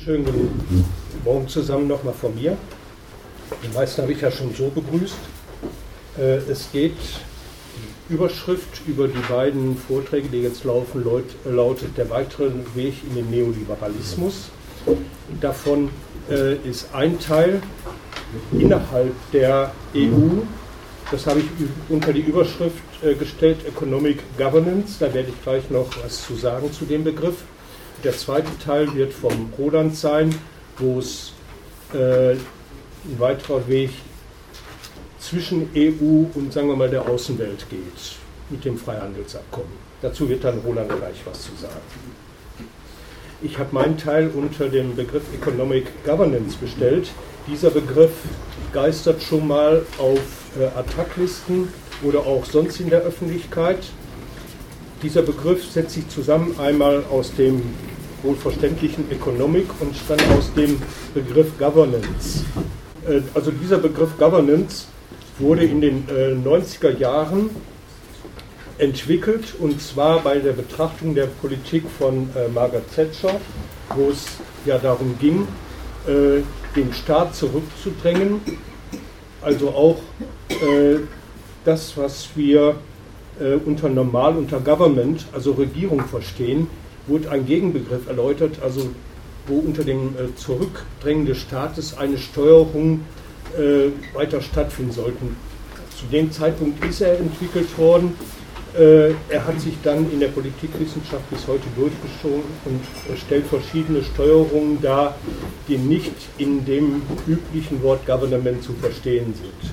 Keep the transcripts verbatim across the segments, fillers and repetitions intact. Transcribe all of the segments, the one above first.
Schönen guten Morgen zusammen nochmal von mir. Die meisten habe ich ja schon so begrüßt. Es geht, die Überschrift über die beiden Vorträge, die jetzt laufen, lautet der weitere Weg in den Neoliberalismus. Davon ist ein Teil innerhalb der E U, das habe ich unter die Überschrift gestellt, Economic Governance, da werde ich gleich noch was zu sagen zu dem Begriff. Der zweite Teil wird vom Roland sein, wo es äh, ein weiterer Weg zwischen E U und, sagen wir mal, der Außenwelt geht, mit dem Freihandelsabkommen. Dazu wird dann Roland gleich was zu sagen. Ich habe meinen Teil unter dem Begriff Economic Governance bestellt. Dieser Begriff geistert schon mal auf äh, Attac-Listen oder auch sonst in der Öffentlichkeit. Dieser Begriff setzt sich zusammen einmal aus dem wohlverständlichen Economic und dann aus dem Begriff Governance. Äh, also dieser Begriff Governance wurde in den äh, neunziger Jahren entwickelt, und zwar bei der Betrachtung der Politik von äh, Margaret Thatcher, wo es ja darum ging, äh, den Staat zurückzudrängen, also auch äh, das, was wir äh, unter Normal, unter Government, also Regierung verstehen, wurde ein Gegenbegriff erläutert, also wo unter dem äh, Zurückdrängen des Staates eine Steuerung äh, weiter stattfinden sollte. Zu dem Zeitpunkt ist er entwickelt worden. Äh, er hat sich dann in der Politikwissenschaft bis heute durchgezogen und äh, stellt verschiedene Steuerungen dar, die nicht in dem üblichen Wort Government zu verstehen sind.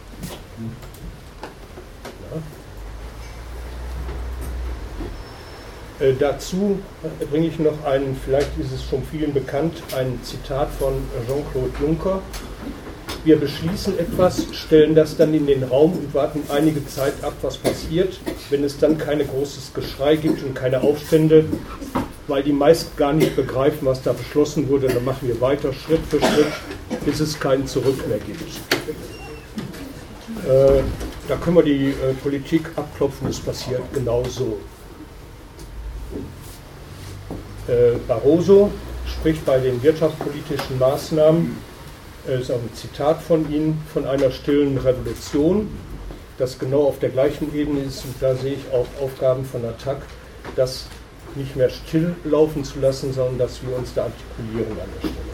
Äh, dazu bringe ich noch einen, vielleicht ist es schon vielen bekannt, ein Zitat von Jean-Claude Juncker. Wir beschließen etwas, stellen das dann in den Raum und warten einige Zeit ab, was passiert. Wenn es dann kein großes Geschrei gibt und keine Aufstände, weil die meisten gar nicht begreifen, was da beschlossen wurde, dann machen wir weiter Schritt für Schritt, bis es kein Zurück mehr gibt. Äh, da können wir die äh, Politik abklopfen, es passiert genauso. Barroso spricht bei den wirtschaftspolitischen Maßnahmen, das ist auch ein Zitat von ihm, von einer stillen Revolution, das genau auf der gleichen Ebene ist, und da sehe ich auch Aufgaben von Attac, das nicht mehr still laufen zu lassen, sondern dass wir uns da artikulieren an der Stelle.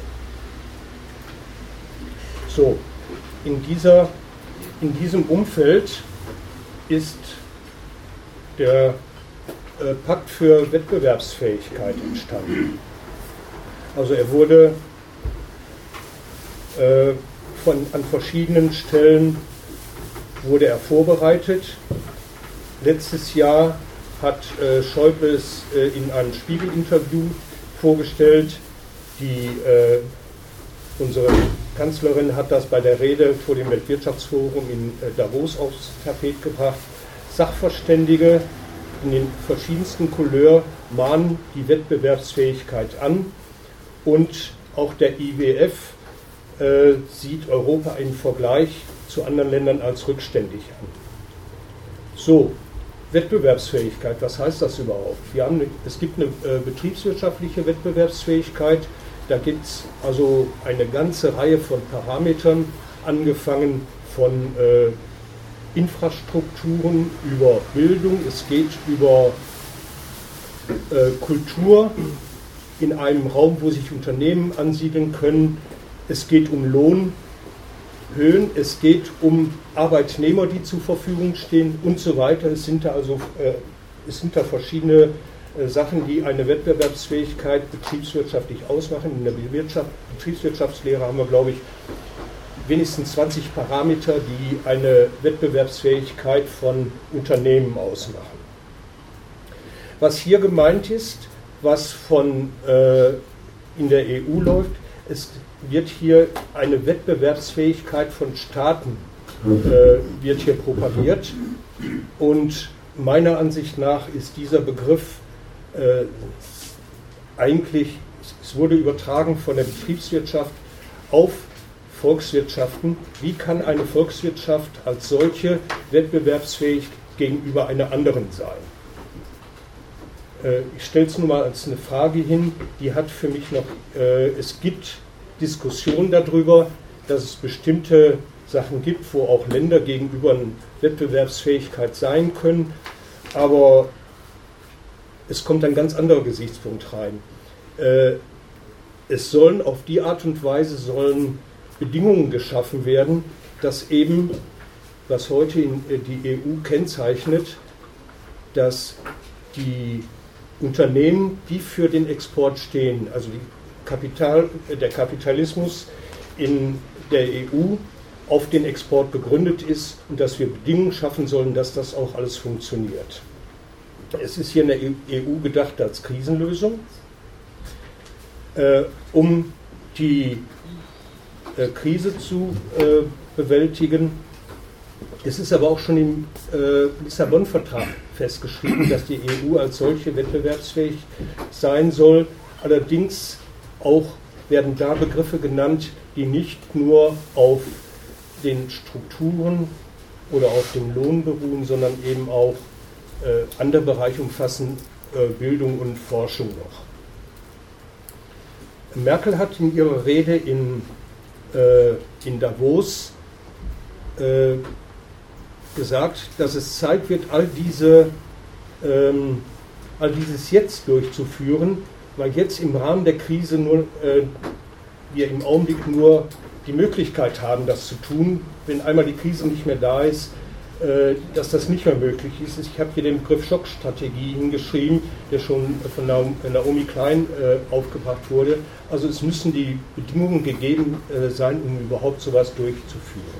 So, in, dieser, in diesem Umfeld ist der Pakt für Wettbewerbsfähigkeit entstanden. Also er wurde äh, von, an verschiedenen Stellen wurde er vorbereitet. Letztes Jahr hat äh, Schäuble es äh, in einem Spiegel-Interview vorgestellt. Die, äh, unsere Kanzlerin hat das bei der Rede vor dem Weltwirtschaftsforum in äh, Davos aufs Tapet gebracht. Sachverständige in den verschiedensten Couleurs mahnen die Wettbewerbsfähigkeit an, und auch der I W F äh, sieht Europa im Vergleich zu anderen Ländern als rückständig an. So, Wettbewerbsfähigkeit, was heißt das überhaupt? Wir haben eine, es gibt eine äh, betriebswirtschaftliche Wettbewerbsfähigkeit, da gibt es also eine ganze Reihe von Parametern, angefangen von äh, Infrastrukturen, über Bildung, es geht über äh, Kultur in einem Raum, wo sich Unternehmen ansiedeln können, es geht um Lohnhöhen, es geht um Arbeitnehmer, die zur Verfügung stehen und so weiter. Es sind da also äh, es sind da verschiedene äh, Sachen, die eine Wettbewerbsfähigkeit betriebswirtschaftlich ausmachen. In der Wirtschaft, Betriebswirtschaftslehre haben wir, glaube ich, wenigstens zwanzig Parameter, die eine Wettbewerbsfähigkeit von Unternehmen ausmachen. Was hier gemeint ist, was von, äh, in der E U läuft, es wird hier eine Wettbewerbsfähigkeit von Staaten äh, wird hier propagiert, und meiner Ansicht nach ist dieser Begriff äh, eigentlich, es wurde übertragen von der Betriebswirtschaft auf Volkswirtschaften. Wie kann eine Volkswirtschaft als solche wettbewerbsfähig gegenüber einer anderen sein? Ich stelle es nur mal als eine Frage hin, die hat für mich noch, äh, es gibt Diskussionen darüber, dass es bestimmte Sachen gibt, wo auch Länder gegenüber eine Wettbewerbsfähigkeit sein können, aber es kommt ein ganz anderer Gesichtspunkt rein. Äh, es sollen auf die Art und Weise sollen Bedingungen geschaffen werden, dass eben, was heute in, äh, die E U kennzeichnet, dass die Unternehmen, die für den Export stehen, also die Kapital, der Kapitalismus in der E U auf den Export begründet ist und dass wir Bedingungen schaffen sollen, dass das auch alles funktioniert. Es ist hier in der E U gedacht als Krisenlösung, äh, um die äh, Krise zu äh, bewältigen. Es ist aber auch schon im äh, Lissabon-Vertrag festgeschrieben, dass die E U als solche wettbewerbsfähig sein soll. Allerdings auch werden da Begriffe genannt, die nicht nur auf den Strukturen oder auf dem Lohn beruhen, sondern eben auch äh, andere Bereiche umfassen, äh, Bildung und Forschung noch. Merkel hat in ihrer Rede in, äh, in Davos äh, gesagt, dass es Zeit wird, all diese, ähm, all dieses jetzt durchzuführen, weil jetzt im Rahmen der Krise nur, äh, wir im Augenblick nur die Möglichkeit haben, das zu tun, wenn einmal die Krise nicht mehr da ist, äh, dass das nicht mehr möglich ist. Ich habe hier den Begriff Schockstrategie hingeschrieben, der schon von Naomi Klein äh, aufgebracht wurde. Also es müssen die Bedingungen gegeben äh, sein, um überhaupt sowas durchzuführen.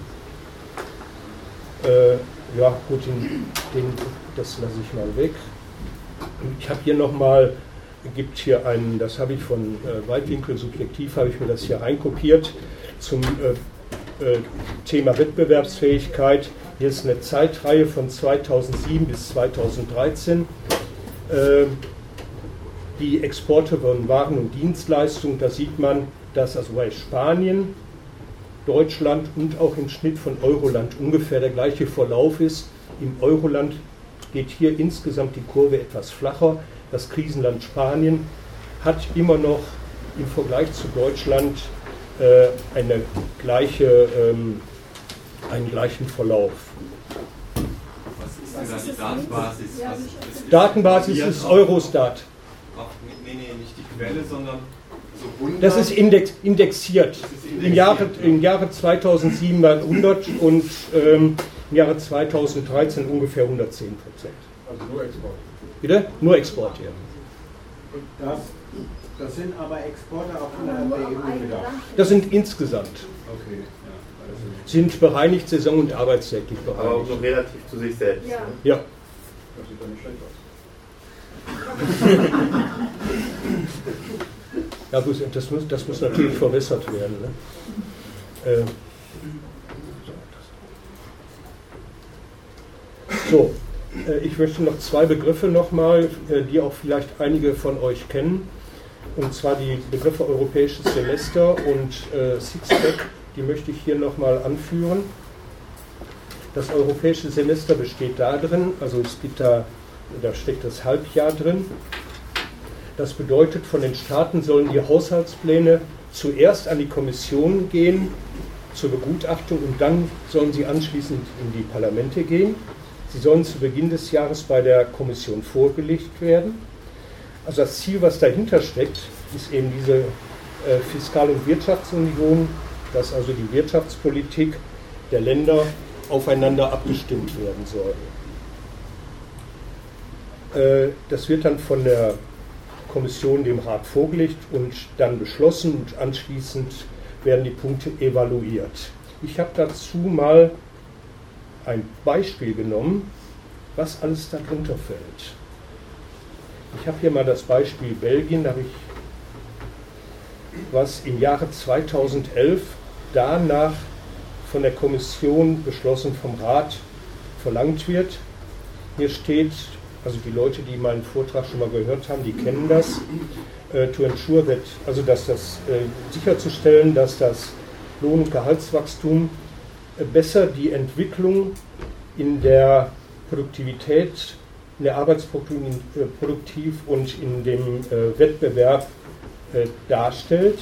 Äh, ja, gut, den, den, das lasse ich mal weg. Ich habe hier nochmal, gibt hier einen, das habe ich von äh, Weitwinkel subjektiv, habe ich mir das hier einkopiert, zum äh, äh, Thema Wettbewerbsfähigkeit. Hier ist eine Zeitreihe von zweitausendsieben bis zweitausenddreizehn. Äh, die Exporte von Waren und Dienstleistungen, da sieht man, dass also bei Spanien, Deutschland und auch im Schnitt von Euroland ungefähr der gleiche Verlauf ist. Im Euroland geht hier insgesamt die Kurve etwas flacher. Das Krisenland Spanien hat immer noch im Vergleich zu Deutschland äh, eine gleiche, ähm, einen gleichen Verlauf. Was ist denn da die Datenbasis? Was ist Datenbasis ist Eurostat. Ach, nee, nee, nicht die Quelle, sondern so hundert. Das ist index, indexiert. Das ist indexiert. Im, Jahre, Im Jahre zweitausendsieben hundert und ähm, im Jahre zweitausenddreizehn ungefähr hundertzehn Prozent. Also nur Export. Bitte? Nur Export, ja. Und das, das sind aber Exporte auch innerhalb der E U gedacht? Das sind insgesamt. Okay. Ja, also sind bereinigt, saison- und arbeitstäglich bereinigt. Aber auch noch relativ zu sich selbst. Ja. Ne? Ja. das sieht doch nicht schlecht aus. Ja, gut, das muss, das muss natürlich verbessert werden. Ne? Äh, so, äh, ich möchte noch zwei Begriffe nochmal, äh, die auch vielleicht einige von euch kennen. Und zwar die Begriffe europäisches Semester und äh, Sixpack, die möchte ich hier nochmal anführen. Das europäische Semester besteht darin, also es gibt da, da steckt das Halbjahr drin. Das bedeutet, von den Staaten sollen die Haushaltspläne zuerst an die Kommission gehen zur Begutachtung und dann sollen sie anschließend in die Parlamente gehen. Sie sollen zu Beginn des Jahres bei der Kommission vorgelegt werden. Also das Ziel, was dahinter steckt, ist eben diese äh, Fiskal- und Wirtschaftsunion, dass also die Wirtschaftspolitik der Länder aufeinander abgestimmt werden soll. Äh, das wird dann von der Kommission dem Rat vorgelegt und dann beschlossen und anschließend werden die Punkte evaluiert. Ich habe dazu mal ein Beispiel genommen, was alles darunter fällt. Ich habe hier mal das Beispiel Belgien, da habe ich, was im Jahre zweitausendelf danach von der Kommission beschlossen, vom Rat verlangt wird. Hier steht, also die Leute, die meinen Vortrag schon mal gehört haben, die kennen das, äh, to ensure that, also dass das äh, sicherzustellen, dass das Lohn- und Gehaltswachstum äh, besser die Entwicklung in der Produktivität in der Arbeitsproduktiv und in dem äh, Wettbewerb äh, darstellt.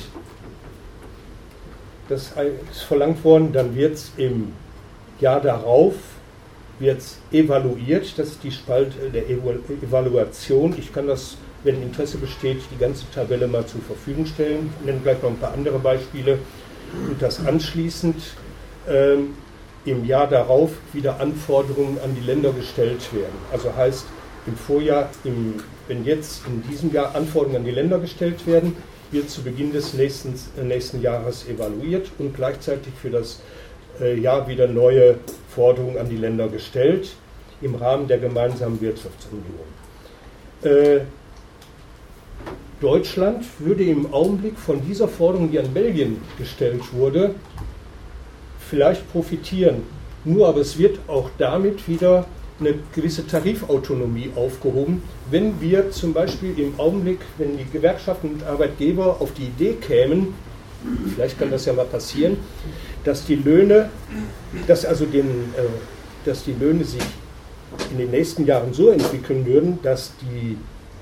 Das ist verlangt worden, dann wird es im Jahr darauf wird's evaluiert, das ist die Spalte der Evaluation. Ich kann das, wenn Interesse besteht, die ganze Tabelle mal zur Verfügung stellen. Ich nenne gleich noch ein paar andere Beispiele. Und das anschließend ähm, im Jahr darauf wieder Anforderungen an die Länder gestellt werden. Also heißt, im Vorjahr, im, wenn jetzt in diesem Jahr Anforderungen an die Länder gestellt werden, wird zu Beginn des nächsten, äh, nächsten Jahres evaluiert und gleichzeitig für das äh, Jahr wieder neue Forderungen an die Länder gestellt im Rahmen der gemeinsamen Wirtschaftsunion. Äh, Deutschland würde im Augenblick von dieser Forderung, die an Belgien gestellt wurde, vielleicht profitieren. Nur aber es wird auch damit wieder eine gewisse Tarifautonomie aufgehoben, wenn wir zum Beispiel im Augenblick, wenn die Gewerkschaften und Arbeitgeber auf die Idee kämen, vielleicht kann das ja mal passieren, dass die Löhne, dass also den, äh, dass die Löhne sich in den nächsten Jahren so entwickeln würden, dass die,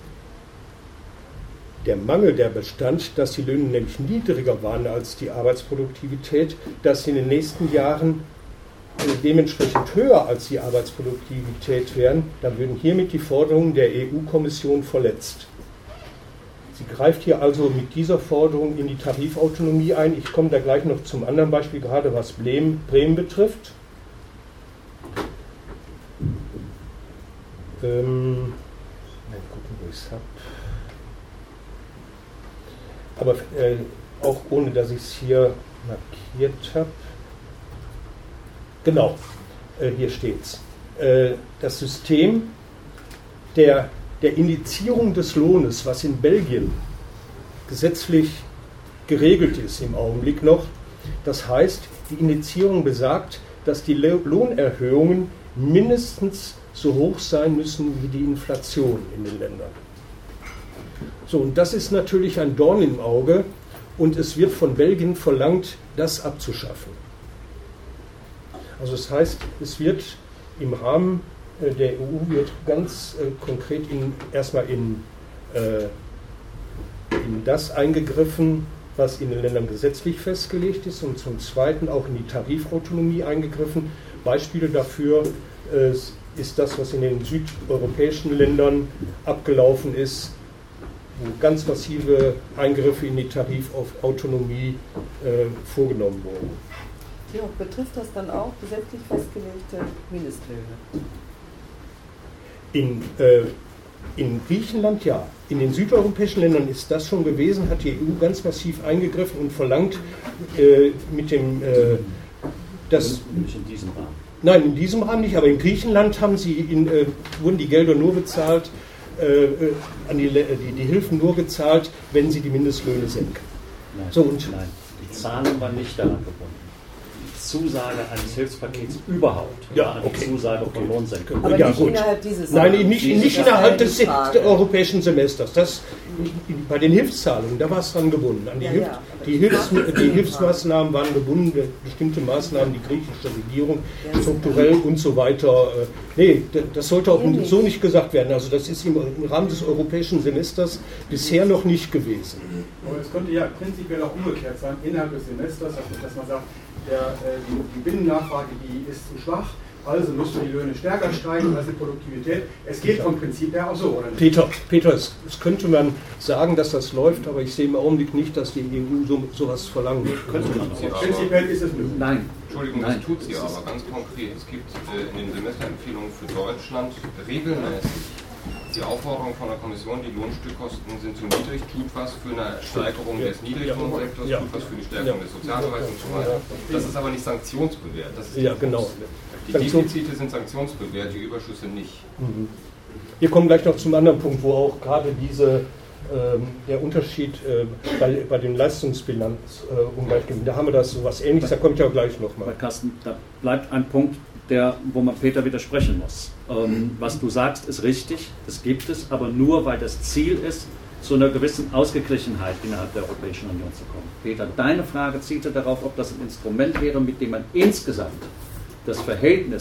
der Mangel, der bestand, dass die Löhne nämlich niedriger waren als die Arbeitsproduktivität, dass sie in den nächsten Jahren äh, dementsprechend höher als die Arbeitsproduktivität wären, dann würden hiermit die Forderungen der E U-Kommission verletzt. Sie greift hier also mit dieser Forderung in die Tarifautonomie ein. Ich komme da gleich noch zum anderen Beispiel, gerade was Bremen, Bremen betrifft. Ähm, mal gucken, wo ich es habe. Aber äh, auch ohne, dass ich es hier markiert habe. Genau, äh, hier steht es. Äh, das System der der Indizierung des Lohnes, was in Belgien gesetzlich geregelt ist im Augenblick noch. Das heißt, die Indizierung besagt, dass die Lohnerhöhungen mindestens so hoch sein müssen wie die Inflation in den Ländern. So, und das ist natürlich ein Dorn im Auge und es wird von Belgien verlangt, das abzuschaffen. Also das heißt, es wird im Rahmen der E U wird ganz äh, konkret in, erstmal in, äh, in das eingegriffen, was in den Ländern gesetzlich festgelegt ist, und zum Zweiten auch in die Tarifautonomie eingegriffen. Beispiele dafür äh, ist das, was in den südeuropäischen Ländern abgelaufen ist, wo ganz massive Eingriffe in die Tarifautonomie äh, vorgenommen wurden. Ja, betrifft das dann auch gesetzlich festgelegte Mindestlöhne? In, äh, in Griechenland ja. In den südeuropäischen Ländern ist das schon gewesen, hat die E U ganz massiv eingegriffen und verlangt äh, mit dem... Äh, das, nicht in diesem Rahmen. Nein, in diesem Rahmen nicht, aber in Griechenland haben sie in, äh, wurden die Gelder nur bezahlt, äh, an die, die, die Hilfen nur gezahlt, wenn sie die Mindestlöhne senken. Nein, so, und nein, die Zahlung war nicht daran gebunden. Zusage eines Hilfspakets überhaupt. Ja, eine okay. Zusage okay. von Lohnsenkung. Aber ja, nicht gut. innerhalb dieses Nein, Jahres. nicht, Dieses nicht Jahr innerhalb die des Frage. europäischen Semesters. Das, bei den Hilfszahlungen, da war es dran gebunden. An die, Ja, Hilf, ja, die, Hilfs, die Hilfsmaßnahmen waren gebunden, bestimmte Maßnahmen, die griechische Regierung, strukturell und so weiter. Nee, das sollte auch Nee, so nicht gesagt werden. Also das ist im, im Rahmen des europäischen Semesters bisher noch nicht gewesen. Aber es könnte ja prinzipiell auch umgekehrt sein, innerhalb des Semesters, dass man sagt, der, äh, die, die Binnennachfrage, die ist zu schwach, also müssen die Löhne stärker steigen als die Produktivität. Es geht vom Prinzip her auch so, oder nicht? Peter, Peter es, es könnte man sagen, dass das läuft, aber ich sehe im Augenblick nicht, dass die E U so, sowas verlangen wird. Könnte man Sie auch. Prinzipiell ist es möglich. Nein. Entschuldigung, Nein. das tut sie aber ganz konkret. Es gibt äh, in den Semesterempfehlungen für Deutschland regelmäßig die Aufforderung von der Kommission, die Lohnstückkosten sind zu niedrig, tut was für eine Steigerung des Niedriglohnsektors, Ja. tut was für die Stärkung Ja. des Sozialbereichs und so weiter. Das ist aber nicht sanktionsbewehrt. Das ist Ja, genau. Die Defizite sind sanktionsbewehrt, die Überschüsse nicht. Mhm. Wir kommen gleich noch zum anderen Punkt, wo auch gerade diese, ähm, der Unterschied äh, bei, bei den Leistungsbilanzungleichgewichten, äh, da haben wir das so was Ähnliches, da kommt ja gleich nochmal. Bei Carsten, da bleibt ein Punkt, der, wo man Peter widersprechen muss. Ähm, was du sagst, ist richtig, das gibt es, aber nur, weil das Ziel ist, zu einer gewissen Ausgeglichenheit innerhalb der Europäischen Union zu kommen. Peter, deine Frage zielte darauf, ob das ein Instrument wäre, mit dem man insgesamt das Verhältnis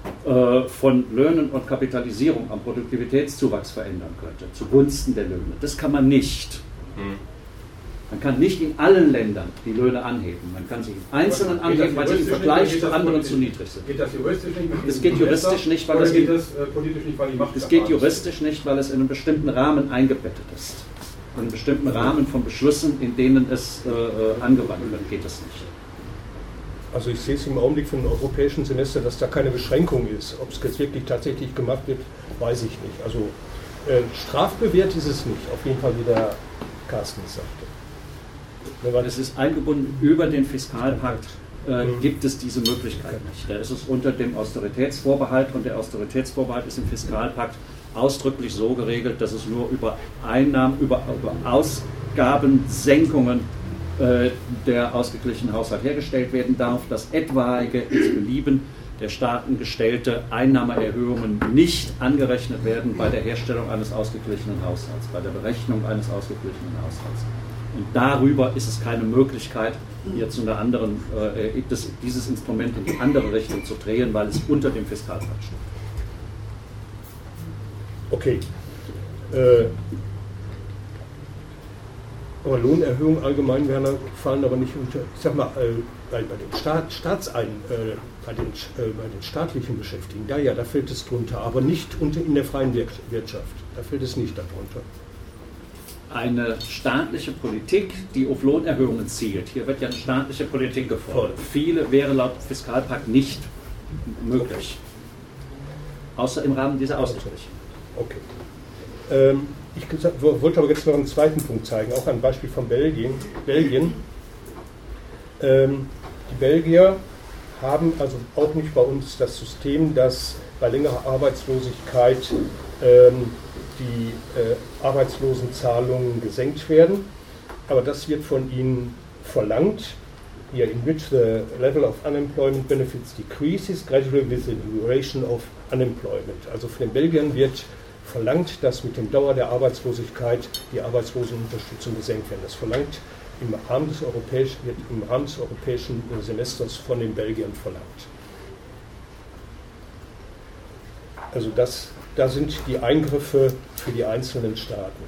äh, von Löhnen und Kapitalisierung am Produktivitätszuwachs verändern könnte, zugunsten der Löhne. Das kann man nicht. Man kann nicht in allen Ländern die Löhne anheben. Man kann sie in einzelnen anheben, weil sie im Vergleich zu anderen zu niedrig sind. Geht das juristisch nicht? Es geht juristisch nicht, weil das es geht das äh, politisch nicht, weil die Macht. Es geht juristisch nicht, weil es in einem bestimmten Rahmen eingebettet ist. In einem bestimmten Rahmen von Beschlüssen, in denen es äh, angewandt wird, geht es nicht. Also ich sehe es im Augenblick von dem europäischen Semester, dass da keine Beschränkung ist. Ob es jetzt wirklich tatsächlich gemacht wird, weiß ich nicht. Also äh, strafbewehrt ist es nicht, auf jeden Fall, wie der Carsten sagte. Es ist eingebunden über den Fiskalpakt, äh, mhm. gibt es diese Möglichkeit nicht. Da ist es unter dem Austeritätsvorbehalt und der Austeritätsvorbehalt ist im Fiskalpakt ausdrücklich so geregelt, dass es nur über Einnahmen, über, über Ausgabensenkungen äh, der ausgeglichenen Haushalt hergestellt werden darf, dass etwaige ins Belieben der Staaten gestellte Einnahmeerhöhungen nicht angerechnet werden bei der Herstellung eines ausgeglichenen Haushalts, bei der Berechnung eines ausgeglichenen Haushalts. Und darüber ist es keine Möglichkeit, hier zu einer anderen, äh, das, dieses Instrument in die andere Richtung zu drehen, weil es unter dem Fiskalpakt steht. Okay. Äh, aber Lohnerhöhungen allgemein, Werner, fallen aber nicht unter, ich sag mal, äh, bei, bei den Staat, Staatsein, äh, bei, den, äh, bei den staatlichen Beschäftigten, da ja, da fällt es drunter, aber nicht unter, in der freien Wirtschaft, da fällt es nicht darunter. Eine staatliche Politik, die auf Lohnerhöhungen zielt. Hier wird ja eine staatliche Politik gefordert. Viele wäre laut Fiskalpakt nicht möglich. Außer im Rahmen dieser Ausgleiche. Okay. Ähm, ich wollte aber jetzt noch einen zweiten Punkt zeigen, auch ein Beispiel von Belgien. Belgien. Ähm, die Belgier haben also auch nicht bei uns das System, dass bei längerer Arbeitslosigkeit ähm, die äh, Arbeitslosenzahlungen gesenkt werden, aber das wird von ihnen verlangt. Here in which the level of unemployment benefits decreases gradually with the duration of unemployment. Also von den Belgiern wird verlangt, dass mit der Dauer der Arbeitslosigkeit die Arbeitslosenunterstützung gesenkt wird. Das verlangt im Rahmen des europäischen, wird im Rahmen des europäischen Semesters von den Belgiern verlangt. Also das, da sind die Eingriffe für die einzelnen Staaten.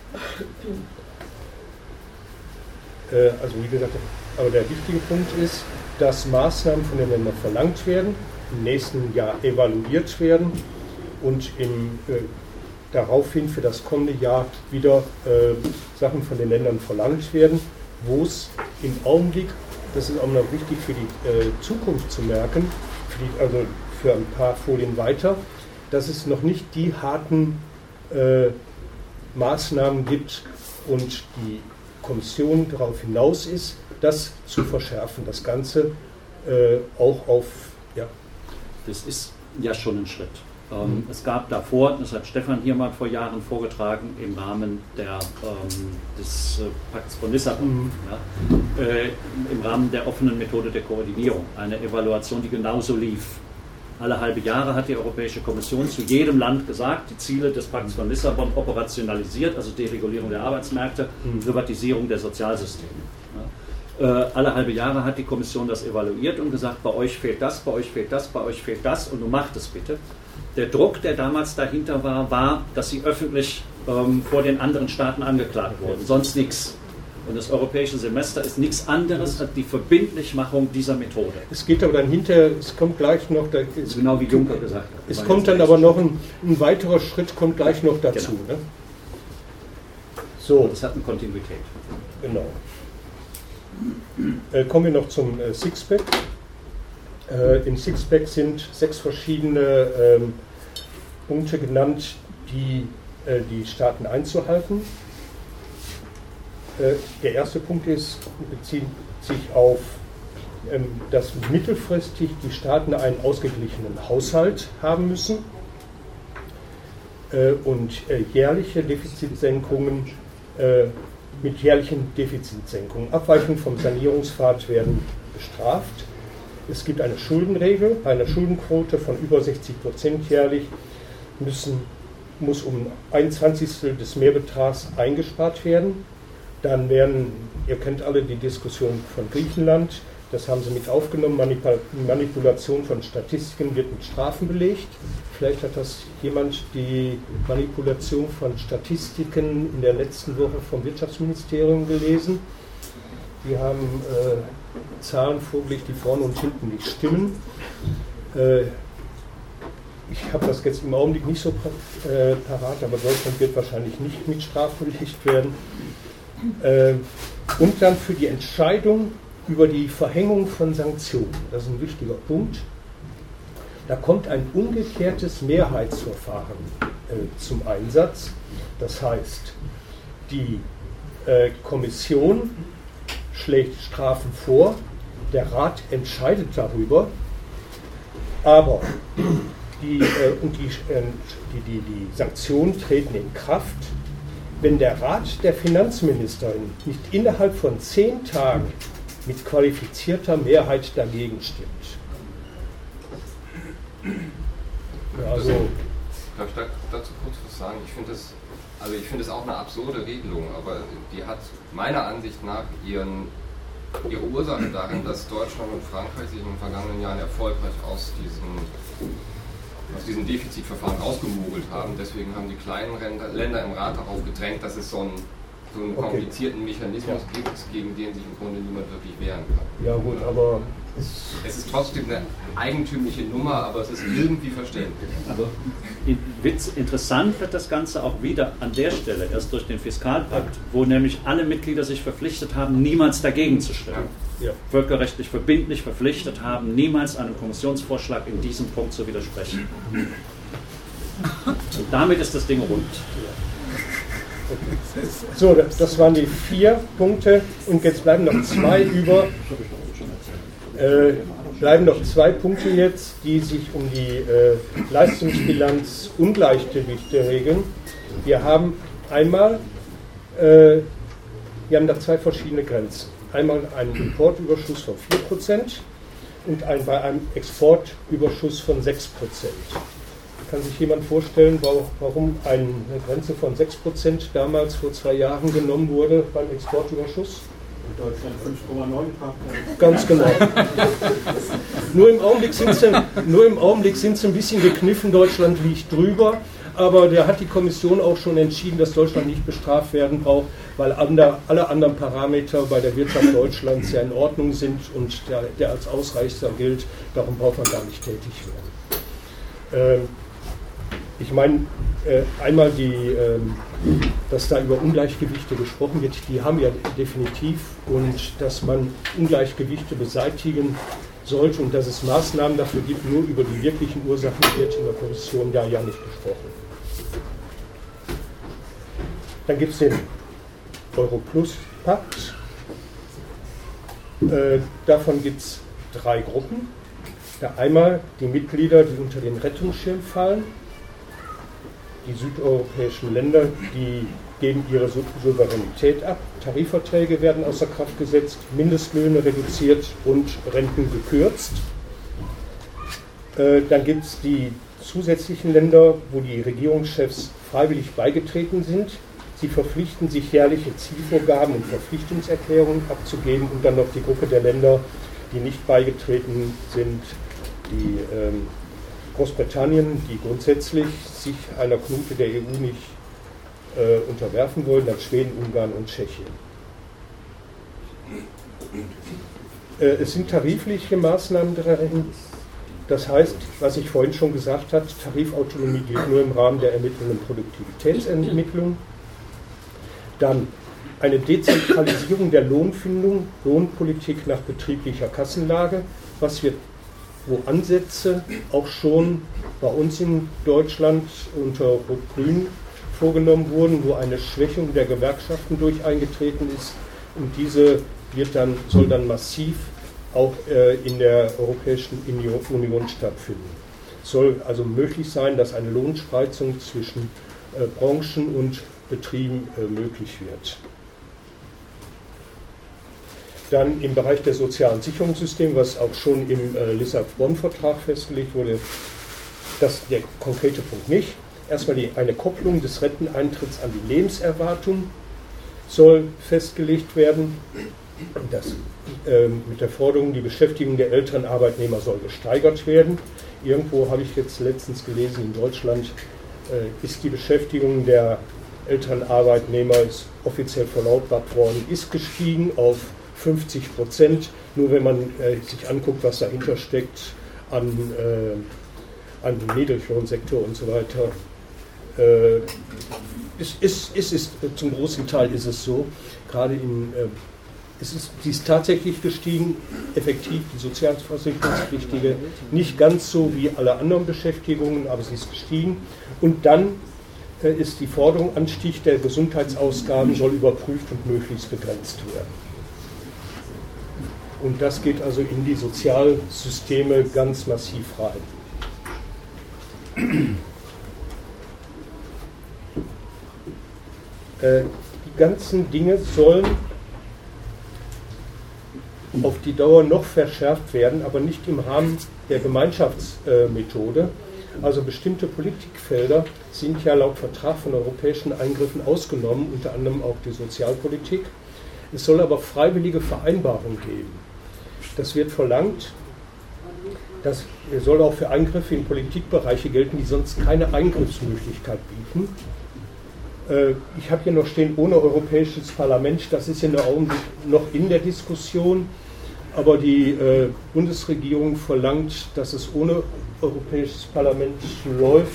Äh, also wie gesagt, aber der wichtige Punkt ist, dass Maßnahmen von den Ländern verlangt werden, im nächsten Jahr evaluiert werden und im, äh, daraufhin für das kommende Jahr wieder äh, Sachen von den Ländern verlangt werden, wo es im Augenblick, das ist auch noch wichtig für die äh, Zukunft zu merken, für die, also für ein paar Folien weiter, dass es noch nicht die harten äh, Maßnahmen gibt und die Kommission darauf hinaus ist, das zu verschärfen, das Ganze äh, auch auf, ja. Das ist ja schon ein Schritt. Ähm, mhm. Es gab davor, das hat Stefan hier mal vor Jahren vorgetragen, im Rahmen der, ähm, des äh, Pakts von Lissabon, mhm. ja, äh, im Rahmen der offenen Methode der Koordinierung, eine Evaluation, die genauso lief. Alle halbe Jahre hat die Europäische Kommission zu jedem Land gesagt, die Ziele des Pakts von Lissabon operationalisiert, also Deregulierung der Arbeitsmärkte, mhm. Privatisierung der Sozialsysteme. Ja. Äh, alle halbe Jahre hat die Kommission das evaluiert und gesagt, bei euch fehlt das, bei euch fehlt das, bei euch fehlt das und nun macht es bitte. Der Druck, der damals dahinter war, war, dass sie öffentlich ähm, vor den anderen Staaten angeklagt wurden, sonst nichts. Und das europäische Semester ist nichts anderes als die Verbindlichmachung dieser Methode. Es geht aber dann hinterher, es kommt gleich noch, da, es, genau wie Juncker gesagt hat. Es kommt dann aber noch ein, ein weiterer Schritt, kommt gleich noch dazu. Genau. Ne? So. Das hat eine Kontinuität. Genau. Äh, kommen wir noch zum äh, Sixpack. Äh, Im Sixpack sind sechs verschiedene ähm, Punkte genannt, die äh, die Staaten einzuhalten. Der erste Punkt ist, bezieht sich auf, dass mittelfristig die Staaten einen ausgeglichenen Haushalt haben müssen und jährliche Defizitsenkungen mit jährlichen Defizitsenkungen. Abweichungen vom Sanierungspfad werden bestraft. Es gibt eine Schuldenregel, bei einer Schuldenquote von über sechzig Prozent jährlich müssen, muss um ein Zwanzigstel des Mehrbetrags eingespart werden. Dann werden, ihr kennt alle die Diskussion von Griechenland, das haben Sie mit aufgenommen, Manipulation von Statistiken wird mit Strafen belegt. Vielleicht hat das jemand die Manipulation von Statistiken in der letzten Woche vom Wirtschaftsministerium gelesen. Die haben äh, Zahlen vorgelegt, die vorne und hinten nicht stimmen. Äh, ich habe das jetzt im Augenblick nicht so äh, parat, aber Deutschland wird wahrscheinlich nicht mit Strafen belegt werden. Äh, und dann für die Entscheidung über die Verhängung von Sanktionen. Das ist ein wichtiger Punkt. Da kommt ein umgekehrtes Mehrheitsverfahren äh, zum Einsatz. Das heißt, die äh, Kommission schlägt Strafen vor, der Rat entscheidet darüber, aber die, äh, und die, äh, die, die, die Sanktionen treten in Kraft, wenn der Rat der Finanzministerin nicht innerhalb von zehn Tagen mit qualifizierter Mehrheit dagegen stimmt. Ja, also, darf ich dazu kurz was sagen? Ich finde das, also ich finde es auch eine absurde Regelung, aber die hat meiner Ansicht nach ihren, ihre Ursache darin, dass Deutschland und Frankreich sich in den vergangenen Jahren erfolgreich aus diesem, aus diesem Defizitverfahren ausgemogelt haben. Deswegen haben die kleinen Länder im Rat darauf gedrängt, dass es so einen, so einen okay. komplizierten Mechanismus ja. gibt, gegen den sich im Grunde niemand wirklich wehren kann. Ja gut, aber es ist trotzdem eine eigentümliche Nummer, aber es ist irgendwie verständlich. Aber Witz, interessant wird das Ganze auch wieder an der Stelle, erst durch den Fiskalpakt, wo nämlich alle Mitglieder sich verpflichtet haben, niemals dagegen zu stimmen. Ja. Völkerrechtlich verbindlich verpflichtet haben, niemals einem Kommissionsvorschlag in diesem Punkt zu widersprechen. Und damit ist das Ding rund. So, das waren die vier Punkte und jetzt bleiben noch zwei über. Äh, bleiben noch zwei Punkte jetzt, die sich um die äh, Leistungsbilanz Ungleichgewichte regeln. Wir haben einmal, äh, wir haben da zwei verschiedene Grenzen. Einmal einen Importüberschuss von vier Prozent und ein, bei einem Exportüberschuss von sechs Prozent. Kann sich jemand vorstellen, warum eine Grenze von sechs Prozent damals vor zwei Jahren genommen wurde beim Exportüberschuss? In Deutschland fünf Komma neun. Ganz genau. Nur im Augenblick sind sie, nur im Augenblick sind sie ein bisschen gekniffen, Deutschland liegt drüber, aber da hat die Kommission auch schon entschieden, dass Deutschland nicht bestraft werden braucht, weil andere, alle anderen Parameter bei der Wirtschaft Deutschlands ja in Ordnung sind und der, der als Ausreißer gilt, darum braucht man gar nicht tätig werden. Ähm, Ich meine, äh, einmal, die, äh, dass da über Ungleichgewichte gesprochen wird, die haben wir definitiv und dass man Ungleichgewichte beseitigen sollte und dass es Maßnahmen dafür gibt, nur über die wirklichen Ursachen wird in der Kommission ja, ja nicht gesprochen. Dann gibt es den Euro-Plus-Pakt. Äh, davon gibt es drei Gruppen. Ja, einmal die Mitglieder, die unter den Rettungsschirm fallen. Die südeuropäischen Länder, die geben ihre Souveränität ab. Tarifverträge werden außer Kraft gesetzt, Mindestlöhne reduziert und Renten gekürzt. Äh, dann gibt es die zusätzlichen Länder, wo die Regierungschefs freiwillig beigetreten sind. Sie verpflichten sich, jährliche Zielvorgaben und Verpflichtungserklärungen abzugeben. Und dann noch die Gruppe der Länder, die nicht beigetreten sind, die ähm, Großbritannien, die grundsätzlich sich einer Knute der E U nicht äh, unterwerfen wollen, dann Schweden, Ungarn und Tschechien. Äh, es sind tarifliche Maßnahmen drin. Das heißt, was ich vorhin schon gesagt habe, Tarifautonomie gilt nur im Rahmen der Ermittlung und Produktivitätsermittlung. Dann eine Dezentralisierung der Lohnfindung, Lohnpolitik nach betrieblicher Kassenlage, was wir wo Ansätze auch schon bei uns in Deutschland unter Rot-Grün vorgenommen wurden, wo eine Schwächung der Gewerkschaften durch eingetreten ist und diese wird dann, soll dann massiv auch äh, in der Europäischen Union stattfinden. Es soll also möglich sein, dass eine Lohnspreizung zwischen äh, Branchen und Betrieben äh, möglich wird. Dann im Bereich der sozialen Sicherungssysteme, was auch schon im äh, Lissabon-Vertrag festgelegt wurde, das ist der konkrete Punkt nicht. Erstmal die, eine Kopplung des Renteneintritts an die Lebenserwartung soll festgelegt werden. das, äh, mit der Forderung, die Beschäftigung der älteren Arbeitnehmer soll gesteigert werden. Irgendwo habe ich jetzt letztens gelesen, in Deutschland äh, ist die Beschäftigung der älteren Arbeitnehmer, ist offiziell verlautbart worden, ist gestiegen auf fünfzig Prozent. Nur wenn man äh, sich anguckt, was dahinter steckt an, äh, an dem Niedriglohnsektor und so weiter, äh, ist, ist, ist, ist, zum großen Teil ist es so, gerade in, äh, es ist, sie ist tatsächlich gestiegen, effektiv, die sozialversicherungspflichtige, nicht ganz so wie alle anderen Beschäftigungen, aber sie ist gestiegen. Und dann äh, ist die Forderung, Anstieg der Gesundheitsausgaben soll überprüft und möglichst begrenzt werden. Und das geht also in die Sozialsysteme ganz massiv rein. Äh, die ganzen Dinge sollen auf die Dauer noch verschärft werden, aber nicht im Rahmen der Gemeinschaftsmethode. Also bestimmte Politikfelder sind ja laut Vertrag von europäischen Eingriffen ausgenommen, unter anderem auch die Sozialpolitik. Es soll aber freiwillige Vereinbarungen geben. Das wird verlangt, das soll auch für Eingriffe in Politikbereiche gelten, die sonst keine Eingriffsmöglichkeit bieten. Ich habe hier noch stehen, ohne Europäisches Parlament, das ist in der Augenblick noch in der Diskussion, aber die Bundesregierung verlangt, dass es ohne Europäisches Parlament läuft.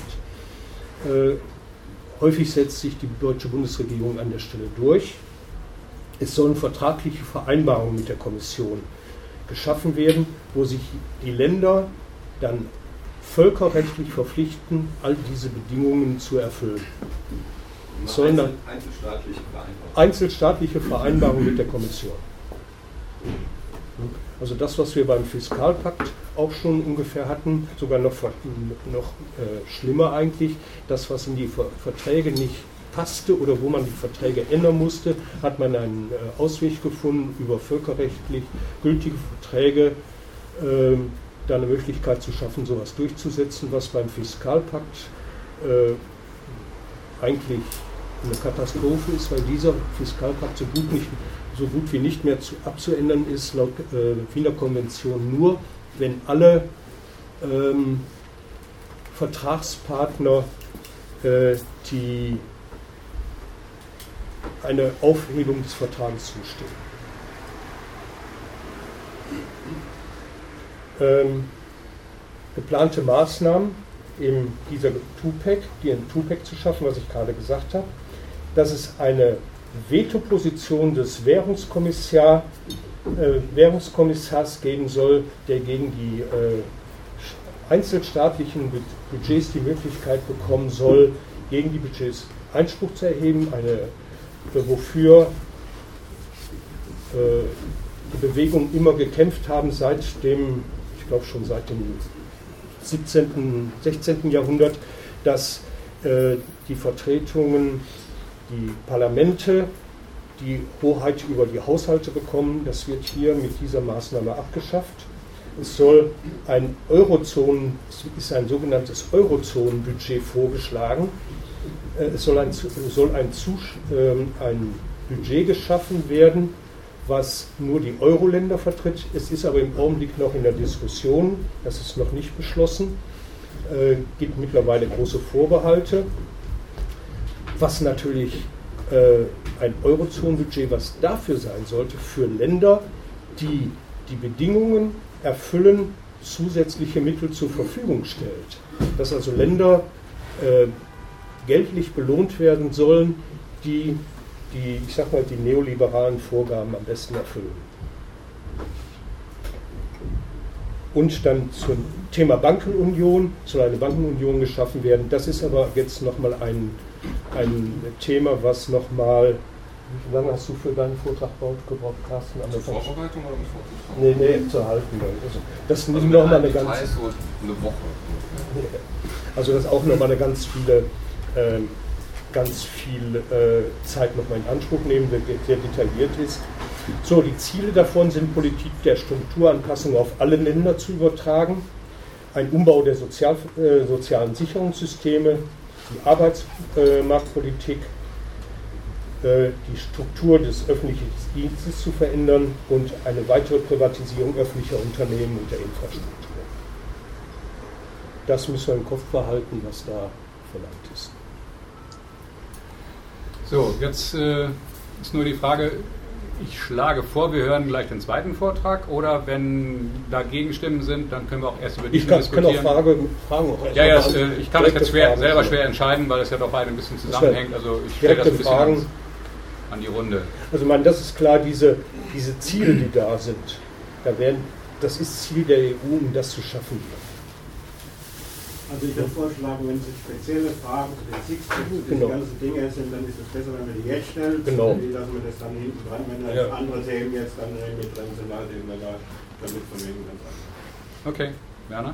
Häufig setzt sich die deutsche Bundesregierung an der Stelle durch. Es sollen vertragliche Vereinbarungen mit der Kommission geschaffen werden, wo sich die Länder dann völkerrechtlich verpflichten, all diese Bedingungen zu erfüllen. Es sollen dann einzelstaatliche Vereinbarungen. Einzelstaatliche Vereinbarungen mit der Kommission. Also das, was wir beim Fiskalpakt auch schon ungefähr hatten, sogar noch, noch äh, schlimmer eigentlich, das, was in die Ver- Verträge nicht passte oder wo man die Verträge ändern musste, hat man einen äh, Ausweg gefunden, über völkerrechtlich gültige Verträge äh, da eine Möglichkeit zu schaffen, sowas durchzusetzen, was beim Fiskalpakt äh, eigentlich eine Katastrophe ist, weil dieser Fiskalpakt so gut, nicht, so gut wie nicht mehr zu, abzuändern ist, laut äh, Wiener Konvention nur, wenn alle ähm, Vertragspartner äh, die eine Aufhebung des Vertrages zustimmen. Ähm, geplante Maßnahmen in dieser Two-Pack, die in Two-Pack zu schaffen, was ich gerade gesagt habe, dass es eine Vetoposition des Währungskommissar, äh, Währungskommissars geben soll, der gegen die äh, einzelstaatlichen Budgets die Möglichkeit bekommen soll, gegen die Budgets Einspruch zu erheben, eine wofür äh, die Bewegungen immer gekämpft haben seit dem, ich glaube schon seit dem siebzehnten, sechzehnten Jahrhundert, dass äh, die Vertretungen, die Parlamente, die Hoheit über die Haushalte bekommen. Das wird hier mit dieser Maßnahme abgeschafft. Es soll ein Eurozonen, es ist ein sogenanntes Eurozonenbudget vorgeschlagen. Es soll ein, soll ein, ein Budget geschaffen werden, was nur die Euro-Länder vertritt. Es ist aber im Augenblick noch in der Diskussion, das ist noch nicht beschlossen, äh, gibt mittlerweile große Vorbehalte, was natürlich äh, ein Eurozonenbudget, was dafür sein sollte, für Länder, die die Bedingungen erfüllen, zusätzliche Mittel zur Verfügung stellt. Dass also Länder äh, geldlich belohnt werden sollen, die die, ich sag mal, die neoliberalen Vorgaben am besten erfüllen. Und dann zum Thema Bankenunion, soll eine Bankenunion geschaffen werden. Das ist aber jetzt nochmal ein, ein Thema, was nochmal, wie lange hast du für deinen Vortrag gebraucht, Carsten? Zur Vorbereitung oder mit Vortrag? Nee, nee, zur Haltung. Also das ist also nochmal eine ganz... so eine Woche. Also das ist auch nochmal eine ganz viele... Ähm, ganz viel äh, Zeit nochmal in Anspruch nehmen, der sehr detailliert ist. So, die Ziele davon sind, Politik der Strukturanpassung auf alle Länder zu übertragen, ein Umbau der Sozial, äh, sozialen Sicherungssysteme, die Arbeitsmarktpolitik, die Struktur des öffentlichen Dienstes zu verändern und eine weitere Privatisierung öffentlicher Unternehmen und der Infrastruktur. Das müssen wir im Kopf behalten, was da verlangt ist. So, jetzt äh, ist nur die Frage, ich schlage vor, wir hören gleich den zweiten Vortrag, oder wenn da Gegenstimmen sind, dann können wir auch erst über die diskutieren. Ich kann auch Frage, Fragen auch Ja, ja, das, äh, ich kann das jetzt schwer, selber schwer entscheiden, weil es ja doch beide ein bisschen zusammenhängt. Also ich stelle das ein bisschen an, an die Runde. Also ich meine, das ist klar, diese, diese Ziele, die da sind, da werden, das ist Ziel der E U, um das zu schaffen. Also ich würde vorschlagen, wenn es spezielle Fragen zu den Sixpack, genau. die ganzen Dinge sind, dann ist es besser, wenn wir die jetzt stellen. Genau. Wie lassen wir das dann hinten dran, wenn da ja. andere Themen jetzt dann mit drin sind, halt eben da damit vermengen ganz einfach. Okay, Werner?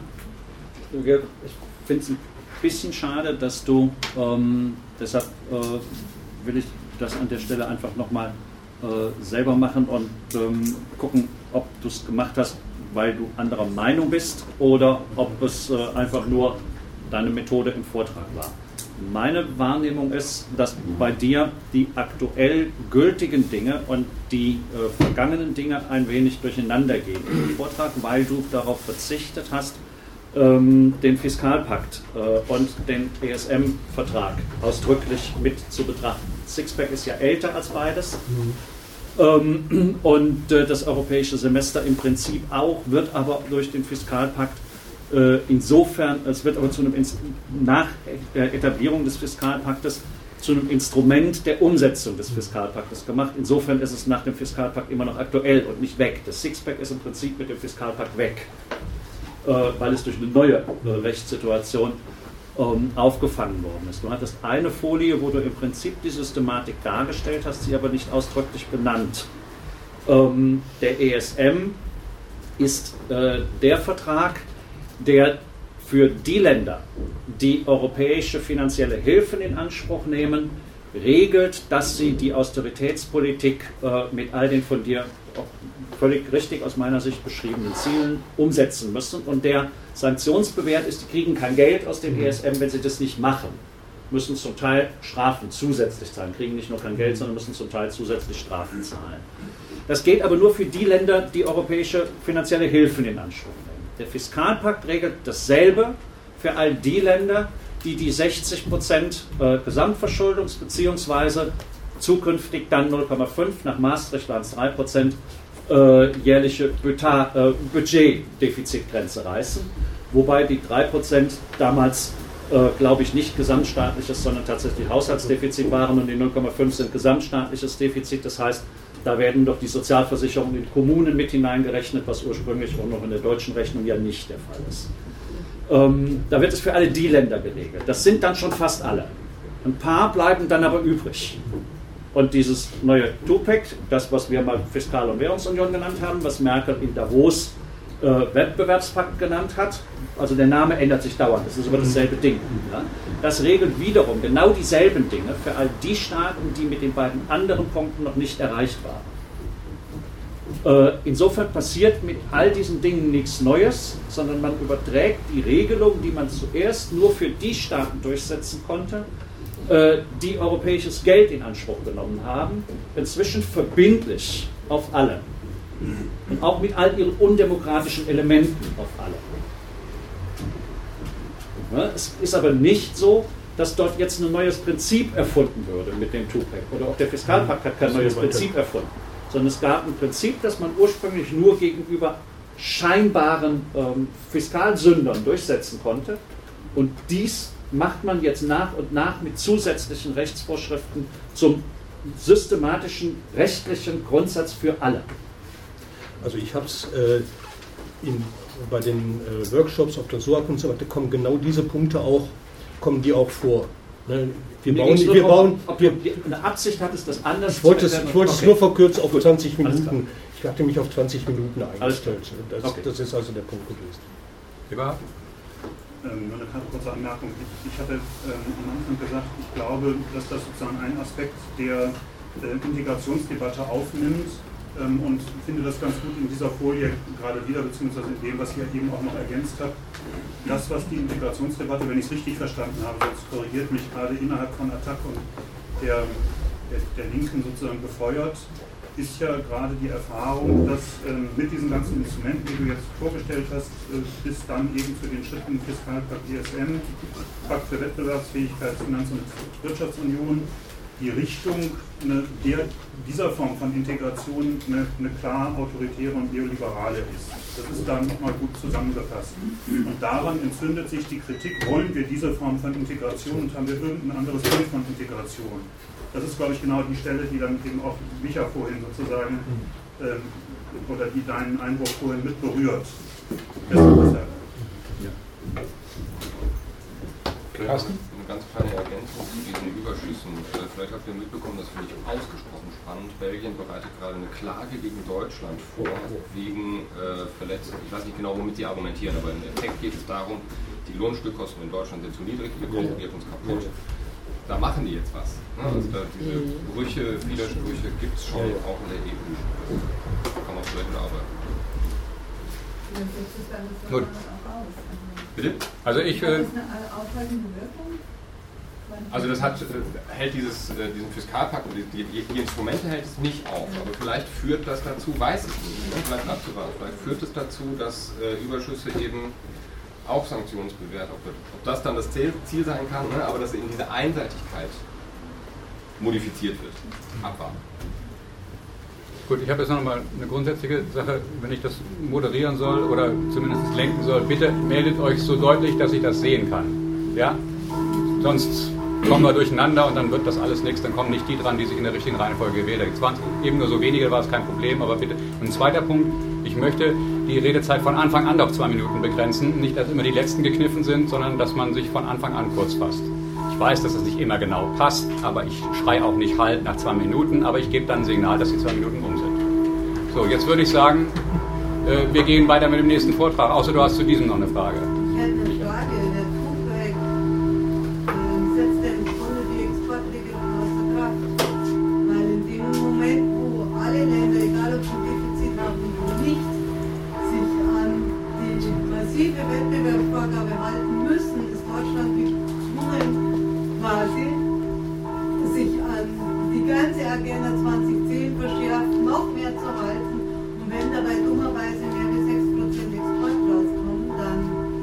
Ich finde es ein bisschen schade, dass du, ähm, deshalb äh, will ich das an der Stelle einfach nochmal äh, selber machen und ähm, gucken, ob du es gemacht hast, weil du anderer Meinung bist oder ob es äh, einfach nur deine Methode im Vortrag war. Meine Wahrnehmung ist, dass bei dir die aktuell gültigen Dinge und die äh, vergangenen Dinge ein wenig durcheinander gehen im Vortrag, weil du darauf verzichtet hast, ähm, den Fiskalpakt äh, und den E S M-Vertrag ausdrücklich mit zu betrachten. Sixpack ist ja älter als beides. Mhm. Ähm, und äh, das europäische Semester im Prinzip auch, wird aber durch den Fiskalpakt äh, insofern, es wird aber zu einem Inst- nach der Etablierung des Fiskalpaktes zu einem Instrument der Umsetzung des Fiskalpaktes gemacht. Insofern ist es nach dem Fiskalpakt immer noch aktuell und nicht weg. Das Sixpack ist im Prinzip mit dem Fiskalpakt weg, äh, weil es durch eine neue äh, Rechtssituation Ähm, aufgefangen worden ist. Du hattest eine Folie, wo du im Prinzip die Systematik dargestellt hast, sie aber nicht ausdrücklich benannt. Ähm, der E S M ist äh, der Vertrag, der für die Länder, die europäische finanzielle Hilfen in Anspruch nehmen, regelt, dass sie die Austeritätspolitik äh, mit all den von dir auch völlig richtig aus meiner Sicht beschriebenen Zielen umsetzen müssen und der sanktionsbewehrt ist, die kriegen kein Geld aus dem E S M, wenn sie das nicht machen, müssen zum Teil Strafen zusätzlich zahlen, kriegen nicht nur kein Geld, sondern müssen zum Teil zusätzlich Strafen zahlen. Das geht aber nur für die Länder, die europäische finanzielle Hilfen in Anspruch nehmen. Der Fiskalpakt regelt dasselbe für all die Länder, die die sechzig Prozent äh, Gesamtverschuldungs- bzw. zukünftig dann null Komma fünf, nach Maastricht waren es drei Prozent, äh, jährliche Budget, äh, Budgetdefizitgrenze reißen, wobei die drei Prozent damals, äh, glaube ich, nicht gesamtstaatliches, sondern tatsächlich Haushaltsdefizit waren und die null Komma fünf sind gesamtstaatliches Defizit, das heißt, da werden doch die Sozialversicherungen in Kommunen mit hineingerechnet, was ursprünglich auch noch in der deutschen Rechnung ja nicht der Fall ist. Ähm, da wird es für alle die Länder geregelt. Das sind dann schon fast alle. Ein paar bleiben dann aber übrig. Und dieses neue Two-Pack, das, was wir mal Fiskal- und Währungsunion genannt haben, was Merkel in Davos äh, Wettbewerbspakt genannt hat, also der Name ändert sich dauernd, das ist aber dasselbe Ding. Ja? Das regelt wiederum genau dieselben Dinge für all die Staaten, die mit den beiden anderen Punkten noch nicht erreicht waren. Äh, insofern passiert mit all diesen Dingen nichts Neues, sondern man überträgt die Regelung, die man zuerst nur für die Staaten durchsetzen konnte, die europäisches Geld in Anspruch genommen haben, inzwischen verbindlich auf alle. Und auch mit all ihren undemokratischen Elementen auf alle. Ja, es ist aber nicht so, dass dort jetzt ein neues Prinzip erfunden würde mit dem Two-Pack. Oder auch der Fiskalpakt hat kein neues Prinzip erfunden. Sondern es gab ein Prinzip, das man ursprünglich nur gegenüber scheinbaren ähm, Fiskalsündern durchsetzen konnte. Und dies macht man jetzt nach und nach mit zusätzlichen Rechtsvorschriften zum systematischen rechtlichen Grundsatz für alle. Also ich habe es äh, bei den äh, Workshops auf der S O A K und so weiter, kommen genau diese Punkte auch, kommen die auch vor. Ne? Wir bauen, wir bauen ob wir, eine Absicht hat es, das anders ich wollte es, ich wollte okay. es nur verkürzen auf Gut. zwanzig Minuten. Ich hatte mich auf zwanzig Minuten eingestellt. Das, okay. das ist also der Punkt gewesen. Überhaupt? Ähm, nur eine kurze Anmerkung. Ich, ich hatte ähm, am Anfang gesagt, ich glaube, dass das sozusagen ein Aspekt der äh, Integrationsdebatte aufnimmt ähm, und finde das ganz gut in dieser Folie gerade wieder, beziehungsweise in dem, was ihr eben auch noch ergänzt habt. Das, was die Integrationsdebatte, wenn ich es richtig verstanden habe, sonst korrigiert mich gerade innerhalb von Attac und der der, der Linken sozusagen befeuert, ist ja gerade die Erfahrung, dass ähm, mit diesen ganzen Instrumenten, die du jetzt vorgestellt hast, äh, bis dann eben zu den Schritten Fiskalpakt E S M, Pakt für Wettbewerbsfähigkeit, Finanz- und Wirtschaftsunion, die Richtung eine, der, dieser Form von Integration eine, eine klar autoritäre und neoliberale ist. Das ist da nochmal gut zusammengefasst. Und daran entzündet sich die Kritik, wollen wir diese Form von Integration und haben wir irgendein anderes Bild von Integration? Das ist, glaube ich, genau die Stelle, die dann eben auch Micha vorhin sozusagen, ähm, oder die deinen Einwurf vorhin mit berührt. Ja. Carsten? Eine ganz kleine Ergänzung zu diesen Überschüssen. Vielleicht habt ihr mitbekommen, das finde ich ausgesprochen spannend. Belgien bereitet gerade eine Klage gegen Deutschland vor, wegen äh, Verletzung. Ich weiß nicht genau, womit sie argumentieren, aber im Endeffekt geht es darum, die Lohnstückkosten in Deutschland sind zu niedrig, wir konkurrieren uns kaputt. Da machen die jetzt was. Ne? Also da diese Brüche, Widersprüche gibt es schon auch in der E U. Da kann man vielleicht arbeiten. Gut. Bitte? Also ich will. Also das hat, hält dieses, diesen Fiskalpakt, die, die, die Instrumente hält es nicht auf, aber vielleicht führt das dazu, weiß ich nicht, ne? Vielleicht abzuwarten, vielleicht führt es dazu, dass äh, Überschüsse eben auch sanktionsbewährt wird. Ob das dann das Ziel, Ziel sein kann, ne? Aber dass eben diese Einseitigkeit modifiziert wird. Abwarten. Gut, ich habe jetzt noch mal eine grundsätzliche Sache, wenn ich das moderieren soll oder zumindest lenken soll, bitte meldet euch so deutlich, dass ich das sehen kann. Ja? Sonst kommen wir durcheinander und dann wird das alles nichts, dann kommen nicht die dran, die sich in der richtigen Reihenfolge gewählt haben. zwanzig, eben nur so wenige war es kein Problem, aber bitte. Und ein zweiter Punkt, ich möchte die Redezeit von Anfang an auf zwei Minuten begrenzen. Nicht, dass immer die letzten gekniffen sind, sondern dass man sich von Anfang an kurz fasst. Ich weiß, dass es nicht immer genau passt, aber ich schreie auch nicht halt nach zwei Minuten, aber ich gebe dann ein Signal, dass die zwei Minuten um sind. So, jetzt würde ich sagen, äh, wir gehen weiter mit dem nächsten Vortrag, außer du hast zu diesem noch eine Frage. Ich hätte eine Frage. Der Tuchwerk äh, setzt ja im Grunde die Exportregelung außer Kraft. Weil in dem Moment, wo alle Länder, egal ob sie Defizit haben oder nicht, sich an die massive Wettbewerbsvorgabe halten müssen, ist Deutschland gezwungen, quasi sich an die ganze Agenda zwanzig zehn verschärft, noch mehr zu halten. Und wenn dabei dummerweise mehr als sechs Prozent Export rauskommen, dann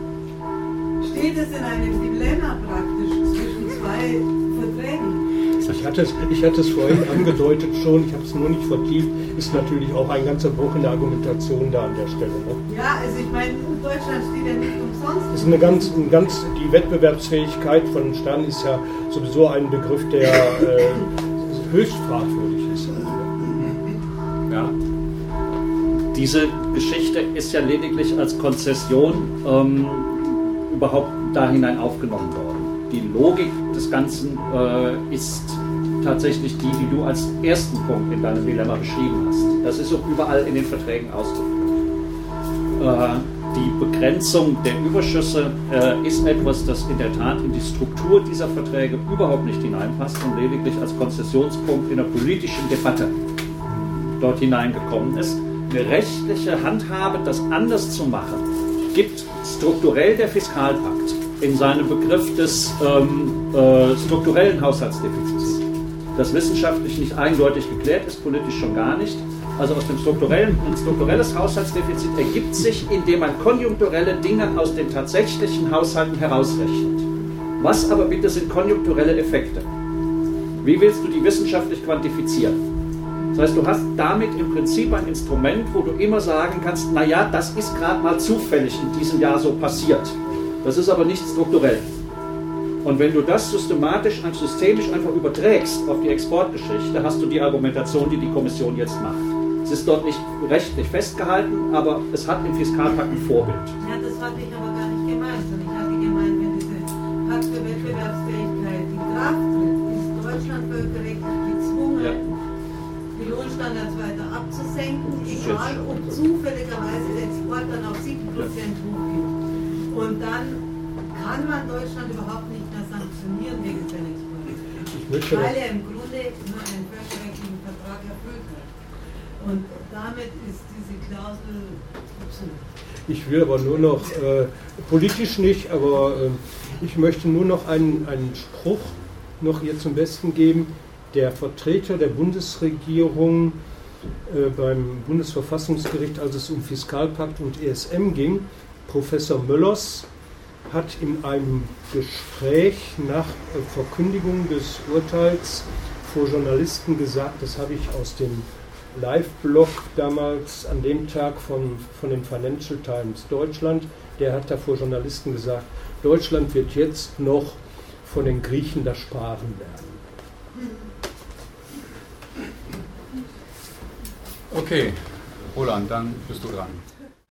steht es in einem Dilemma praktisch zwischen zwei Verträgen. Ich hatte, es, ich hatte es vorhin angedeutet schon, ich habe es nur nicht vertieft, ist natürlich auch ein ganzer Bruch in der Argumentation da an der Stelle. Ne? Ja, also ich meine, Deutschland steht ja nicht umsonst. Das ist eine ganz, ein ganz, die Wettbewerbsfähigkeit von Stern ist ja sowieso ein Begriff, der äh, höchst fragwürdig ist. Ja. Diese Geschichte ist ja lediglich als Konzession ähm, überhaupt da hinein aufgenommen worden. Die Logik des Ganzen äh, ist tatsächlich die, die du als ersten Punkt in deinem Dilemma beschrieben hast. Das ist auch überall in den Verträgen ausgeführt. Äh, die Begrenzung der Überschüsse äh, ist etwas, das in der Tat in die Struktur dieser Verträge überhaupt nicht hineinpasst und lediglich als Konzessionspunkt in der politischen Debatte dort hineingekommen ist. Eine rechtliche Handhabe, das anders zu machen, gibt strukturell der Fiskalpakt in seinem Begriff des ähm, äh, strukturellen Haushaltsdefizits, das wissenschaftlich nicht eindeutig geklärt ist, politisch schon gar nicht. Also aus dem strukturellen, ein strukturelles Haushaltsdefizit ergibt sich, indem man konjunkturelle Dinge aus den tatsächlichen Haushalten herausrechnet. Was aber bitte sind konjunkturelle Effekte? Wie willst du die wissenschaftlich quantifizieren? Das heißt, du hast damit im Prinzip ein Instrument, wo du immer sagen kannst, naja, das ist gerade mal zufällig in diesem Jahr so passiert. Das ist aber nicht strukturell. Und wenn du das systematisch und systemisch einfach überträgst auf die Exportgeschichte, hast du die Argumentation, die die Kommission jetzt macht. Es ist dort nicht rechtlich festgehalten, aber es hat im Fiskalpakt ein Vorbild. Ja, das hatte ich aber gar nicht gemeint. Ich hatte gemeint, wenn diese Pakt für Wettbewerbsfähigkeit in Kraft tritt, ist Deutschland völkerrechtlich gezwungen, ja, die Lohnstandards weiter abzusenken, egal ob zufälligerweise der Export dann auf sieben Prozent hochgeht. Und dann kann man Deutschland überhaupt nicht mehr sanktionieren wegen seiner Export. Weil er im Grunde nur einen völkerrechtlichen Vertrag erfüllt hat. Und damit ist diese Klausel absurd. Ich will aber nur noch, äh, politisch nicht, aber äh, ich möchte nur noch einen, einen Spruch noch hier zum Besten geben. der Vertreter der Bundesregierung äh, beim Bundesverfassungsgericht, als es um Fiskalpakt und E S M ging, Professor Möllers, hat in einem Gespräch nach äh, Verkündigung des Urteils vor Journalisten gesagt, das habe ich aus dem Live-Blog damals an dem Tag von, von den Financial Times Deutschland, der hat da vor Journalisten gesagt, Deutschland wird jetzt noch von den Griechen das Sparen lernen. Okay, Roland, dann bist du dran.